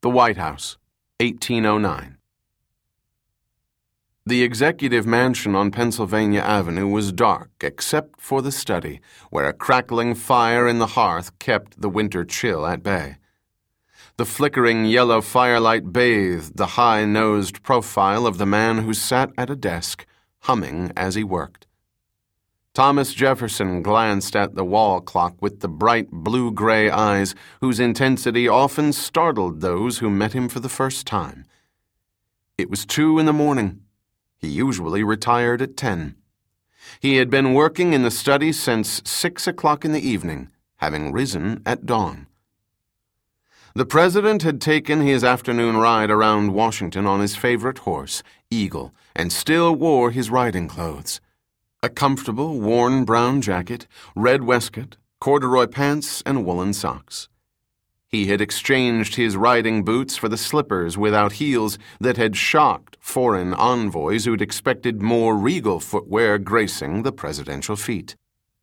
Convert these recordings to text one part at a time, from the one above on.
The White House, 1809. The executive mansion on Pennsylvania Avenue was dark except for the study, where a crackling fire in the hearth kept the winter chill at bay. The flickering yellow firelight bathed the high-nosed profile of the man who sat at a desk, humming as he worked. Thomas Jefferson glanced at the wall clock with the bright blue-gray eyes whose intensity often startled those who met him for the first time. It was 2 a.m. He usually retired at 10. He had been working in the study since 6 o'clock in the evening, having risen at dawn. The president had taken his afternoon ride around Washington on his favorite horse, Eagle, and still wore his riding clothes. A comfortable, worn brown jacket, red waistcoat, corduroy pants, and woolen socks. He had exchanged his riding boots for the slippers without heels that had shocked foreign envoys who'd expected more regal footwear gracing the presidential feet.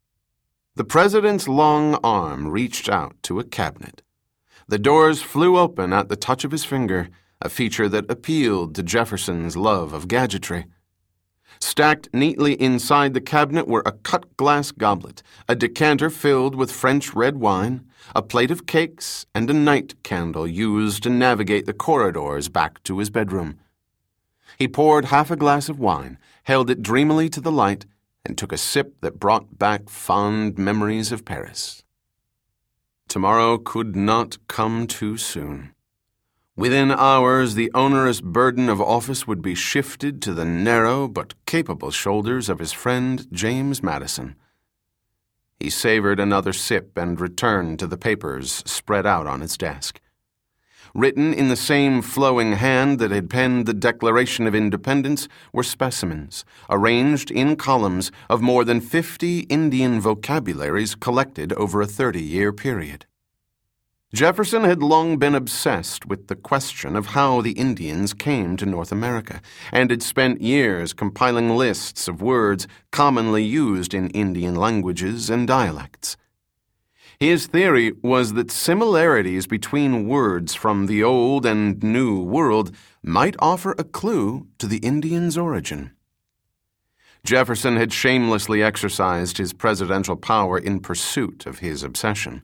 The president's long arm reached out to a cabinet. The doors flew open at the touch of his finger, a feature that appealed to Jefferson's love of gadgetry. Stacked neatly inside the cabinet were a cut-glass goblet, a decanter filled with French red wine, a plate of cakes, and a night candle used to navigate the corridors back to his bedroom. He poured half a glass of wine, held it dreamily to the light, and took a sip that brought back fond memories of Paris. Tomorrow could not come too soon. Within hours, the onerous burden of office would be shifted to the narrow but capable shoulders of his friend James Madison. He savored another sip and returned to the papers spread out on his desk. Written in the same flowing hand that had penned the Declaration of Independence were specimens, arranged in columns of more than 50 Indian vocabularies collected over a 30-year period. Jefferson had long been obsessed with the question of how the Indians came to North America, and had spent years compiling lists of words commonly used in Indian languages and dialects. His theory was that similarities between words from the Old and New World might offer a clue to the Indians' origin. Jefferson had shamelessly exercised his presidential power in pursuit of his obsession.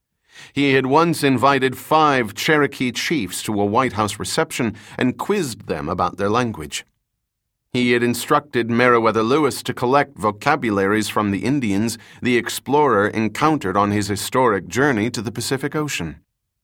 He had once invited 5 Cherokee chiefs to a White House reception and quizzed them about their language. He had instructed Meriwether Lewis to collect vocabularies from the Indians the explorer encountered on his historic journey to the Pacific Ocean.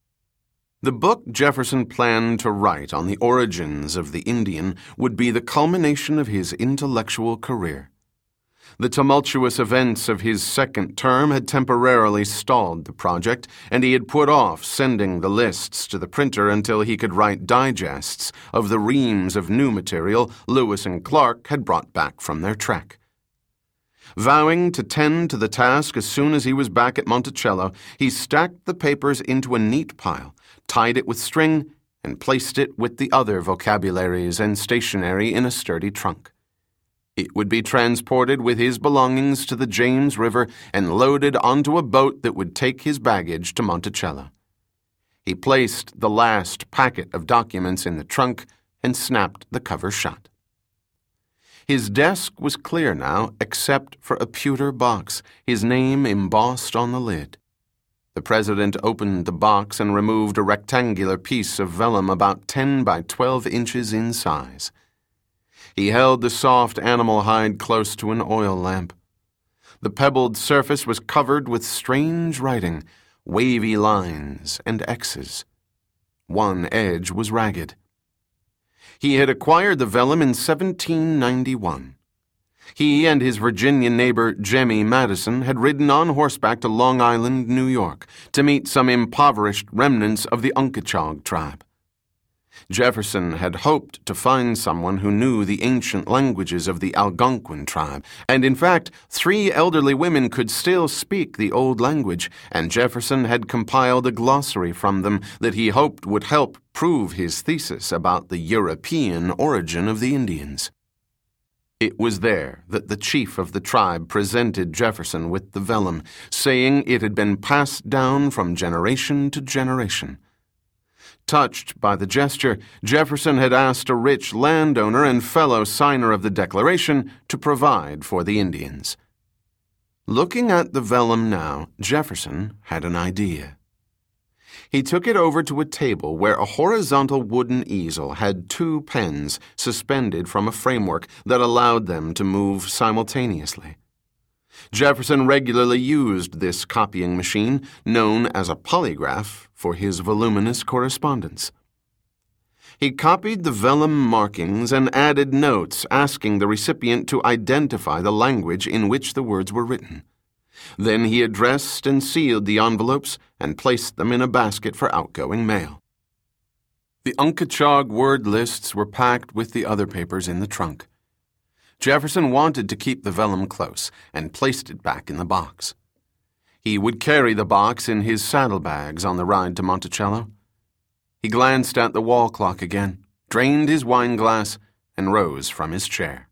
The book Jefferson planned to write on the origins of the Indian would be the culmination of his intellectual career. The tumultuous events of his second term had temporarily stalled the project, and he had put off sending the lists to the printer until he could write digests of the reams of new material Lewis and Clark had brought back from their trek. Vowing to tend to the task as soon as he was back at Monticello, he stacked the papers into a neat pile, tied it with string, and placed it with the other vocabularies and stationery in a sturdy trunk. It would be transported with his belongings to the James River and loaded onto a boat that would take his baggage to Monticello. He placed the last packet of documents in the trunk and snapped the cover shut. His desk was clear now, except for a pewter box, his name embossed on the lid. The president opened the box and removed a rectangular piece of vellum about 10 by 12 inches in size. He held the soft animal hide close to an oil lamp. The pebbled surface was covered with strange writing, wavy lines and X's. One edge was ragged. He had acquired the vellum in 1791. He and his Virginian neighbor, Jemmy Madison, had ridden on horseback to Long Island, New York, to meet some impoverished remnants of the Unkachog tribe. Jefferson had hoped to find someone who knew the ancient languages of the Algonquin tribe, and in fact, 3 elderly women could still speak the old language, and Jefferson had compiled a glossary from them that he hoped would help prove his thesis about the European origin of the Indians. It was there that the chief of the tribe presented Jefferson with the vellum, saying it had been passed down from generation to generation. Touched by the gesture, Jefferson had asked a rich landowner and fellow signer of the Declaration to provide for the Indians. Looking at the vellum now, Jefferson had an idea. He took it over to a table where a horizontal wooden easel had 2 pens suspended from a framework that allowed them to move simultaneously. Jefferson regularly used this copying machine, known as a polygraph, for his voluminous correspondence. He copied the vellum markings and added notes asking the recipient to identify the language in which the words were written. Then he addressed and sealed the envelopes and placed them in a basket for outgoing mail. The Unkechaug word lists were packed with the other papers in the trunk. Jefferson wanted to keep the vellum close and placed it back in the box. He would carry the box in his saddlebags on the ride to Monticello. He glanced at the wall clock again, drained his wine glass, and rose from his chair.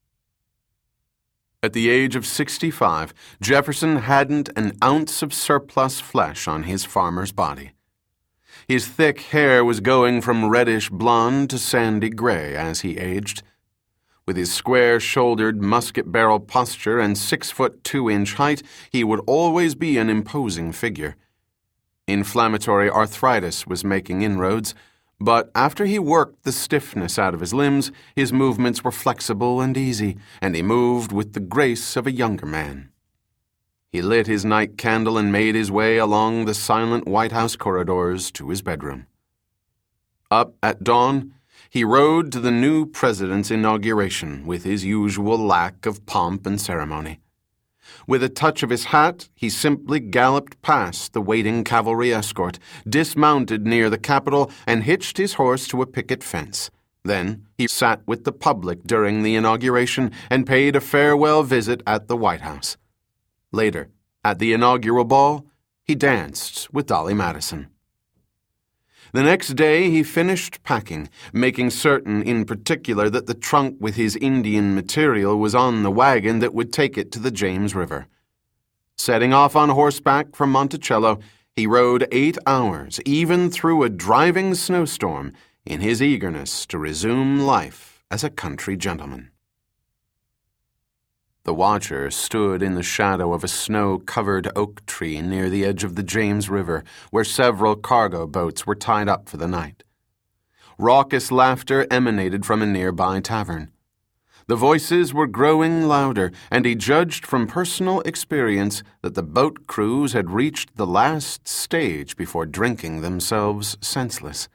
At the age of 65, Jefferson hadn't an ounce of surplus flesh on his farmer's body. His thick hair was going from reddish blonde to sandy gray as he aged. With his square-shouldered musket-barrel posture and 6'2" height, he would always be an imposing figure. Inflammatory arthritis was making inroads, but after he worked the stiffness out of his limbs, his movements were flexible and easy, and he moved with the grace of a younger man. He lit his night candle and made his way along the silent White House corridors to his bedroom. Up at dawn, he rode to the new president's inauguration with his usual lack of pomp and ceremony. With a touch of his hat, he simply galloped past the waiting cavalry escort, dismounted near the Capitol, and hitched his horse to a picket fence. Then he sat with the public during the inauguration and paid a farewell visit at the White House. Later, at the inaugural ball, he danced with Dolly Madison. The next day he finished packing, making certain in particular that the trunk with his Indian material was on the wagon that would take it to the James River. Setting off on horseback from Monticello, he rode 8 hours, even through a driving snowstorm, in his eagerness to resume life as a country gentleman. The watcher stood in the shadow of a snow-covered oak tree near the edge of the James River, where several cargo boats were tied up for the night. Raucous laughter emanated from a nearby tavern. The voices were growing louder, and he judged from personal experience that the boat crews had reached the last stage before drinking themselves senseless.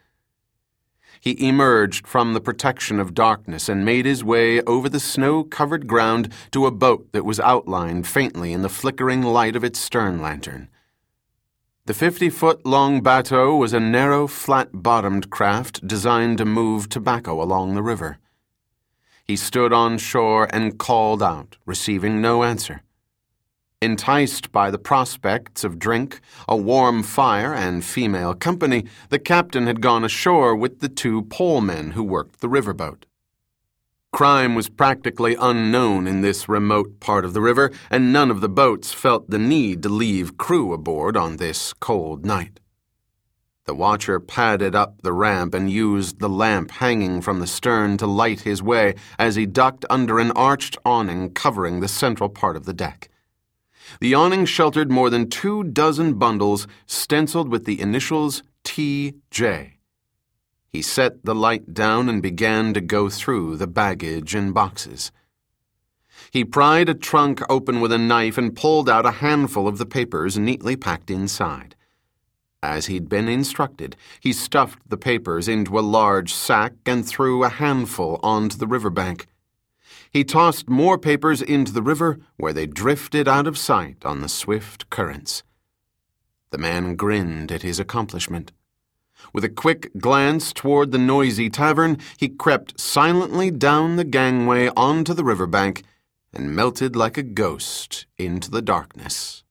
He emerged from the protection of darkness and made his way over the snow-covered ground to a boat that was outlined faintly in the flickering light of its stern lantern. The 50-foot-long bateau was a narrow, flat-bottomed craft designed to move tobacco along the river. He stood on shore and called out, receiving no answer. Enticed by the prospects of drink, a warm fire, and female company, the captain had gone ashore with the 2 polemen who worked the riverboat. Crime was practically unknown in this remote part of the river, and none of the boats felt the need to leave crew aboard on this cold night. The watcher padded up the ramp and used the lamp hanging from the stern to light his way as he ducked under an arched awning covering the central part of the deck. The awning sheltered more than 24 bundles stenciled with the initials T.J. He set the light down and began to go through the baggage and boxes. He pried a trunk open with a knife and pulled out a handful of the papers neatly packed inside. As he'd been instructed, he stuffed the papers into a large sack and threw a handful onto the riverbank. He tossed more papers into the river, where they drifted out of sight on the swift currents. The man grinned at his accomplishment. With a quick glance toward the noisy tavern, he crept silently down the gangway onto the riverbank and melted like a ghost into the darkness.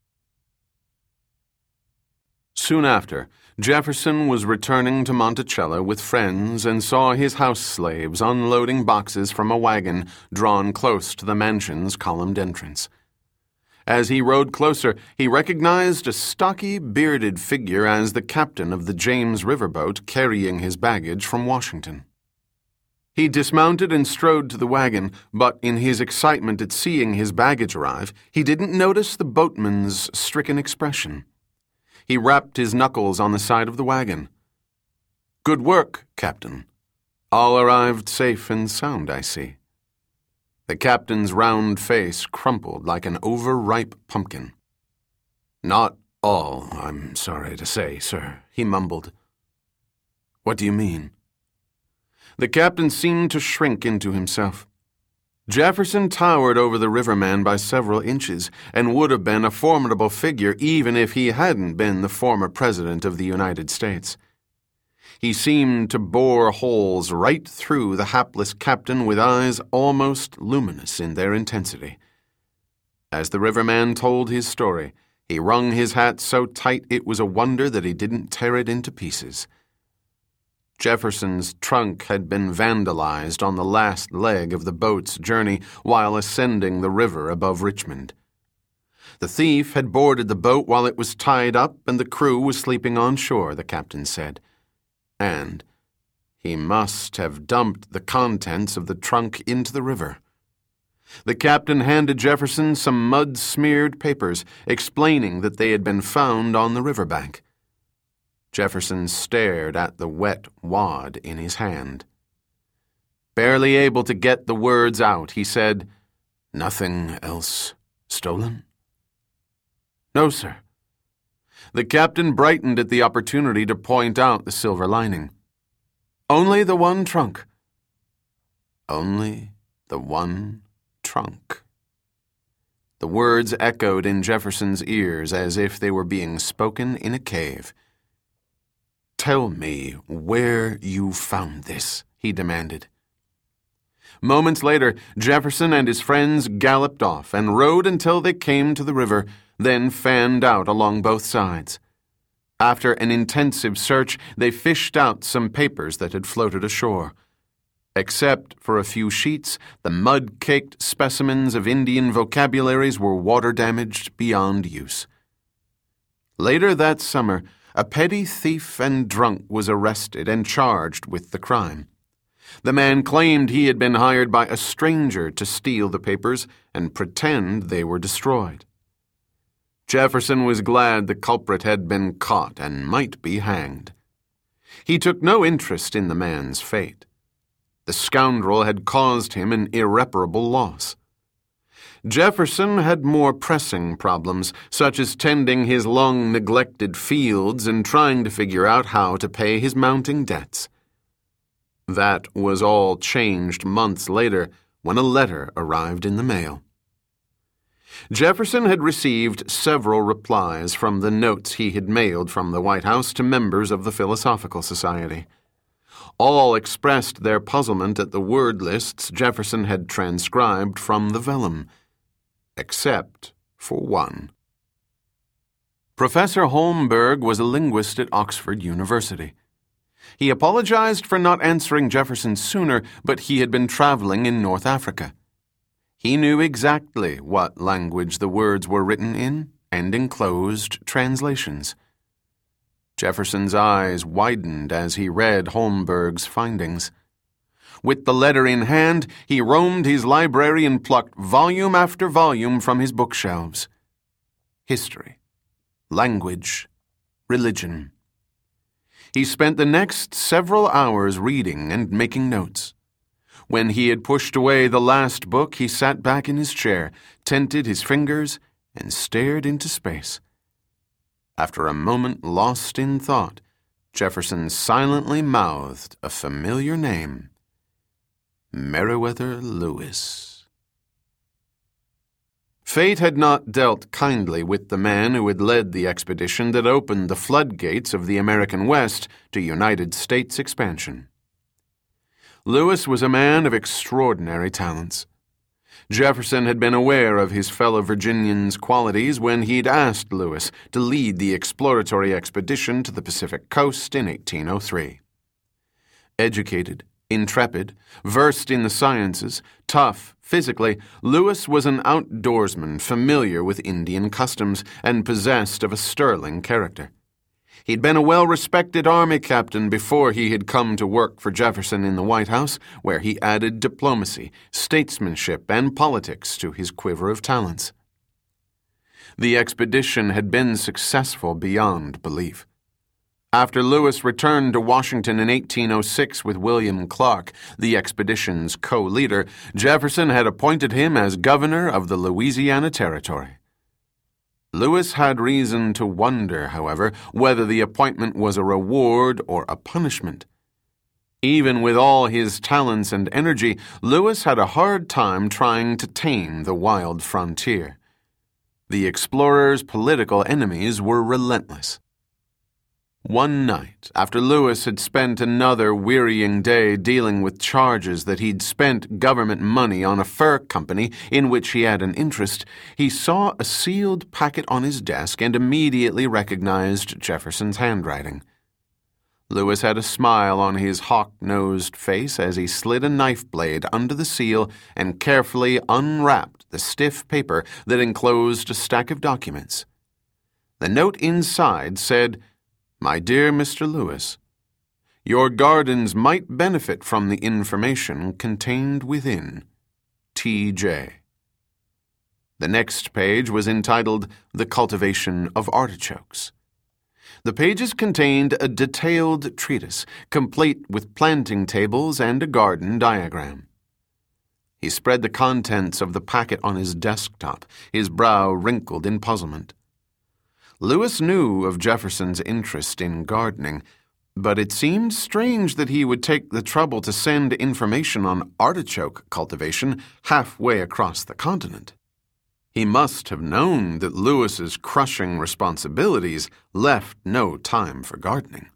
Soon after, Jefferson was returning to Monticello with friends and saw his house slaves unloading boxes from a wagon drawn close to the mansion's columned entrance. As he rode closer, he recognized a stocky, bearded figure as the captain of the James riverboat carrying his baggage from Washington. He dismounted and strode to the wagon, but in his excitement at seeing his baggage arrive, he didn't notice the boatman's stricken expression. He rapped his knuckles on the side of the wagon. "Good work, Captain. All arrived safe and sound, I see." The captain's round face crumpled like an overripe pumpkin. "Not all, I'm sorry to say, sir," he mumbled. "What do you mean?" The captain seemed to shrink into himself. Jefferson towered over the riverman by several inches and would have been a formidable figure even if he hadn't been the former president of the United States. He seemed to bore holes right through the hapless captain with eyes almost luminous in their intensity. As the riverman told his story, he wrung his hat so tight it was a wonder that he didn't tear it into pieces. Jefferson's trunk had been vandalized on the last leg of the boat's journey while ascending the river above Richmond. The thief had boarded the boat while it was tied up and the crew was sleeping on shore, the captain said. And he must have dumped the contents of the trunk into the river. The captain handed Jefferson some mud-smeared papers explaining that they had been found on the riverbank. Jefferson stared at the wet wad in his hand. Barely able to get the words out, he said, "Nothing else stolen?" "No, sir." The captain brightened at the opportunity to point out the silver lining. "Only the one trunk." Only the one trunk. The words echoed in Jefferson's ears as if they were being spoken in a cave. "Tell me where you found this," he demanded. Moments later, Jefferson and his friends galloped off and rode until they came to the river, then fanned out along both sides. After an intensive search, they fished out some papers that had floated ashore. Except for a few sheets, the mud-caked specimens of Indian vocabularies were water-damaged beyond use. Later that summer, a petty thief and drunk was arrested and charged with the crime. The man claimed he had been hired by a stranger to steal the papers and pretend they were destroyed. Jefferson was glad the culprit had been caught and might be hanged. He took no interest in the man's fate. The scoundrel had caused him an irreparable loss. Jefferson had more pressing problems, such as tending his long-neglected fields and trying to figure out how to pay his mounting debts. That was all changed months later when a letter arrived in the mail. Jefferson had received several replies from the notes he had mailed from the White House to members of the Philosophical Society. All expressed their puzzlement at the word lists Jefferson had transcribed from the vellum, except for one. Professor Holmberg was a linguist at Oxford University. He apologized for not answering Jefferson sooner, but he had been traveling in North Africa. He knew exactly what language the words were written in and enclosed translations. Jefferson's eyes widened as he read Holmberg's findings. With the letter in hand, he roamed his library and plucked volume after volume from his bookshelves. History, language, religion. He spent the next several hours reading and making notes. When he had pushed away the last book, he sat back in his chair, tented his fingers, and stared into space. After a moment lost in thought, Jefferson silently mouthed a familiar name. Meriwether Lewis. Fate had not dealt kindly with the man who had led the expedition that opened the floodgates of the American West to United States expansion. Lewis was a man of extraordinary talents. Jefferson had been aware of his fellow Virginian's qualities when he'd asked Lewis to lead the exploratory expedition to the Pacific coast in 1803. Educated, Intrepid, versed in the sciences, tough physically, Lewis was an outdoorsman familiar with Indian customs and possessed of a sterling character. He'd been a well-respected army captain before he had come to work for Jefferson in the White House, where he added diplomacy, statesmanship, and politics to his quiver of talents. The expedition had been successful beyond belief. After Lewis returned to Washington in 1806 with William Clark, the expedition's co-leader, Jefferson had appointed him as governor of the Louisiana Territory. Lewis had reason to wonder, however, whether the appointment was a reward or a punishment. Even with all his talents and energy, Lewis had a hard time trying to tame the wild frontier. The explorer's political enemies were relentless. One night, after Lewis had spent another wearying day dealing with charges that he'd spent government money on a fur company in which he had an interest, he saw a sealed packet on his desk and immediately recognized Jefferson's handwriting. Lewis had a smile on his hawk-nosed face as he slid a knife blade under the seal and carefully unwrapped the stiff paper that enclosed a stack of documents. The note inside said, "My dear Mr. Lewis, your gardens might benefit from the information contained within. T.J." The next page was entitled "The Cultivation of Artichokes." The pages contained a detailed treatise, complete with planting tables and a garden diagram. He spread the contents of the packet on his desktop, his brow wrinkled in puzzlement. Lewis knew of Jefferson's interest in gardening, but it seemed strange that he would take the trouble to send information on artichoke cultivation halfway across the continent. He must have known that Lewis's crushing responsibilities left no time for gardening.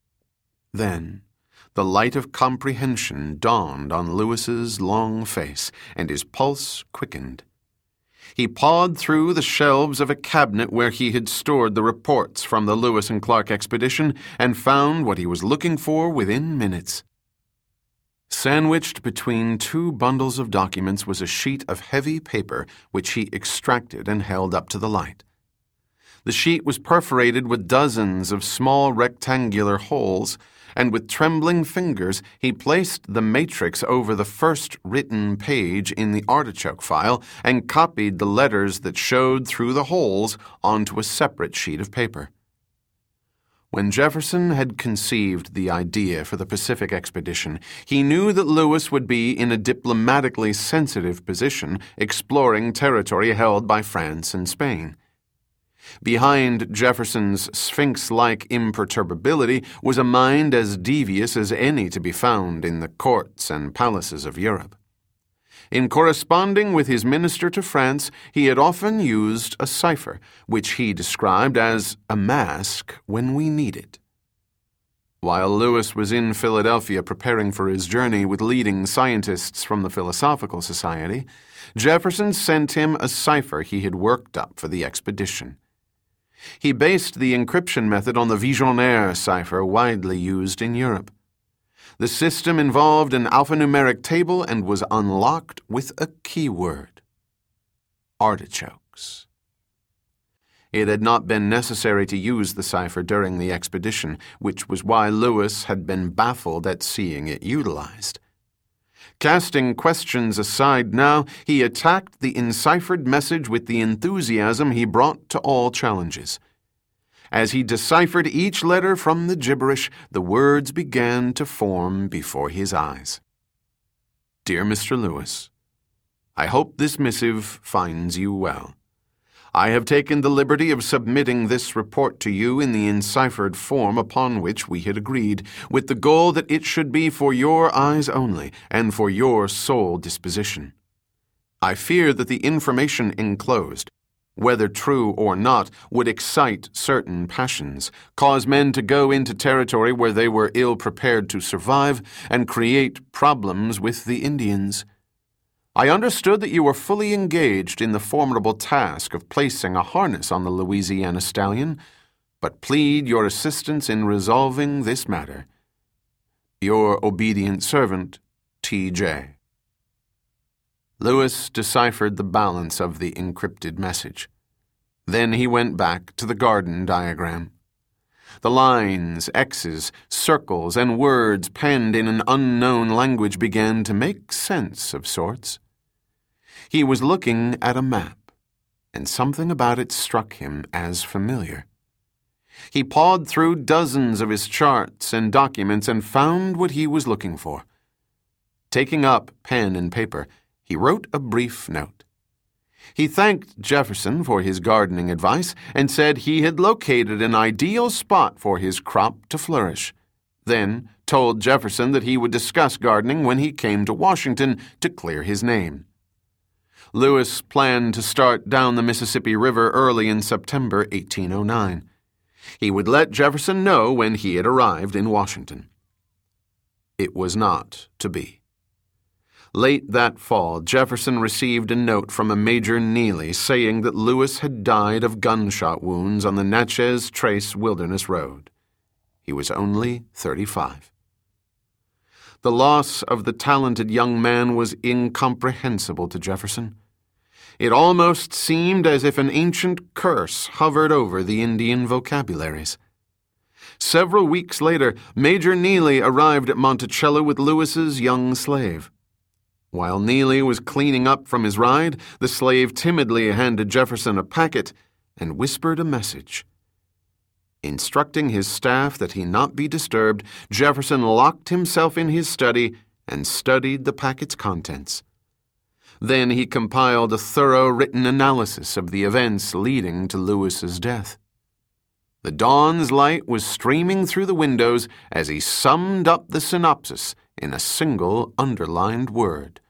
Then, the light of comprehension dawned on Lewis's long face, and his pulse quickened. He pawed through the shelves of a cabinet where he had stored the reports from the Lewis and Clark expedition and found what he was looking for within minutes. Sandwiched between two bundles of documents was a sheet of heavy paper which he extracted and held up to the light. The sheet was perforated with dozens of small rectangular holes, and with trembling fingers he placed the matrix over the first written page in the artichoke file and copied the letters that showed through the holes onto a separate sheet of paper. When Jefferson had conceived the idea for the Pacific expedition, he knew that Lewis would be in a diplomatically sensitive position exploring territory held by France and Spain. Behind Jefferson's sphinx-like imperturbability was a mind as devious as any to be found in the courts and palaces of Europe. In corresponding with his minister to France, he had often used a cipher, which he described as a mask when we need it. While Lewis was in Philadelphia preparing for his journey with leading scientists from the Philosophical Society, Jefferson sent him a cipher he had worked up for the expedition. He based the encryption method on the Vigenère cipher widely used in Europe. The system involved an alphanumeric table and was unlocked with a keyword: artichokes. It had not been necessary to use the cipher during the expedition, which was why Lewis had been baffled at seeing it utilized. Casting questions aside now, he attacked the enciphered message with the enthusiasm he brought to all challenges. As he deciphered each letter from the gibberish, the words began to form before his eyes. Dear Mr. Lewis, I hope this missive finds you well. I have taken the liberty of submitting this report to you in the enciphered form upon which we had agreed, with the goal that it should be for your eyes only and for your sole disposition. I fear that the information enclosed, whether true or not, would excite certain passions, cause men to go into territory where they were ill-prepared to survive, and create problems with the Indians. I understood that you were fully engaged in the formidable task of placing a harness on the Louisiana stallion, but plead your assistance in resolving this matter. Your obedient servant, T.J. Lewis deciphered the balance of the encrypted message. Then he went back to the garden diagram. The lines, X's, circles, and words penned in an unknown language began to make sense of sorts. He was looking at a map, and something about it struck him as familiar. He pawed through dozens of his charts and documents and found what he was looking for. Taking up pen and paper, he wrote a brief note. He thanked Jefferson for his gardening advice and said he had located an ideal spot for his crop to flourish, then told Jefferson that he would discuss gardening when he came to Washington to clear his name. Lewis planned to start down the Mississippi River early in September 1809. He would let Jefferson know when he had arrived in Washington. It was not to be. Late that fall, Jefferson received a note from a Major Neely saying that Lewis had died of gunshot wounds on the Natchez Trace Wilderness Road. He was only 35. The loss of the talented young man was incomprehensible to Jefferson. It almost seemed as if an ancient curse hovered over the Indian vocabularies. Several weeks later, Major Neely arrived at Monticello with Lewis's young slave. While Neely was cleaning up from his ride, the slave timidly handed Jefferson a packet and whispered a message. Instructing his staff that he not be disturbed, Jefferson locked himself in his study and studied the packet's contents. Then he compiled a thorough written analysis of the events leading to Lewis's death. The dawn's light was streaming through the windows as he summed up the synopsis in a single underlined word: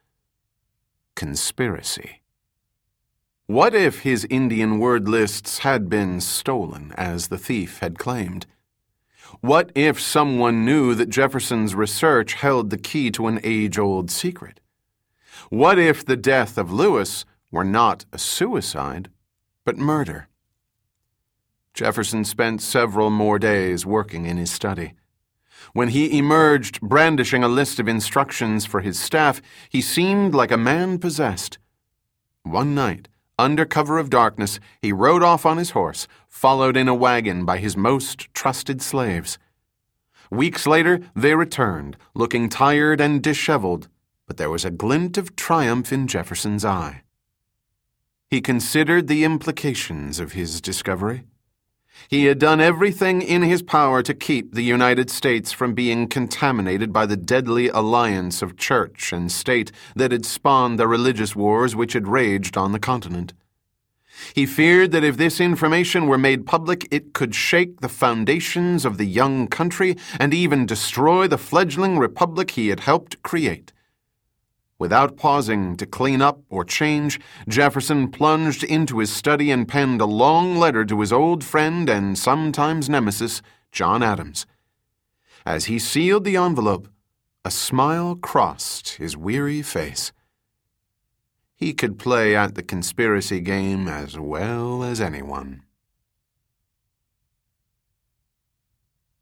conspiracy. What if his Indian word lists had been stolen, as the thief had claimed? What if someone knew that Jefferson's research held the key to an age-old secret? What if the death of Lewis were not a suicide, but murder? Jefferson spent several more days working in his study. When he emerged brandishing a list of instructions for his staff, he seemed like a man possessed. One night, under cover of darkness, he rode off on his horse, followed in a wagon by his most trusted slaves. Weeks later, they returned, looking tired and disheveled, but there was a glint of triumph in Jefferson's eye. He considered the implications of his discovery. He had done everything in his power to keep the United States from being contaminated by the deadly alliance of church and state that had spawned the religious wars which had raged on the continent. He feared that if this information were made public, it could shake the foundations of the young country and even destroy the fledgling republic he had helped create. Without pausing to clean up or change, Jefferson plunged into his study and penned a long letter to his old friend and sometimes nemesis, John Adams. As he sealed the envelope, a smile crossed his weary face. He could play at the conspiracy game as well as anyone.